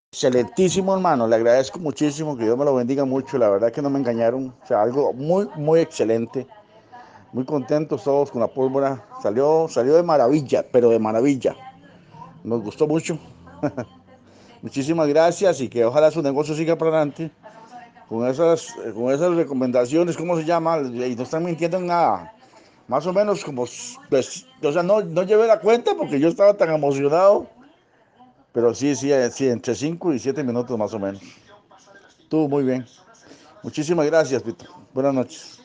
Excelentísimo, hermano. Le agradezco muchísimo. Que Dios me lo bendiga mucho. La verdad que no me engañaron. O sea, algo muy, muy excelente. Muy contentos todos con la pólvora. Salió de maravilla, pero de maravilla. Nos gustó mucho. Muchísimas gracias y que ojalá su negocio siga para adelante con esas recomendaciones. ¿Cómo se llama? Y no están mintiendo en nada. Más o menos como, pues, o sea, no llevé la cuenta porque yo estaba tan emocionado. Pero sí, sí, sí, entre 5 y 7 minutos más o menos. Estuvo muy bien. Muchísimas gracias, Pito. Buenas noches.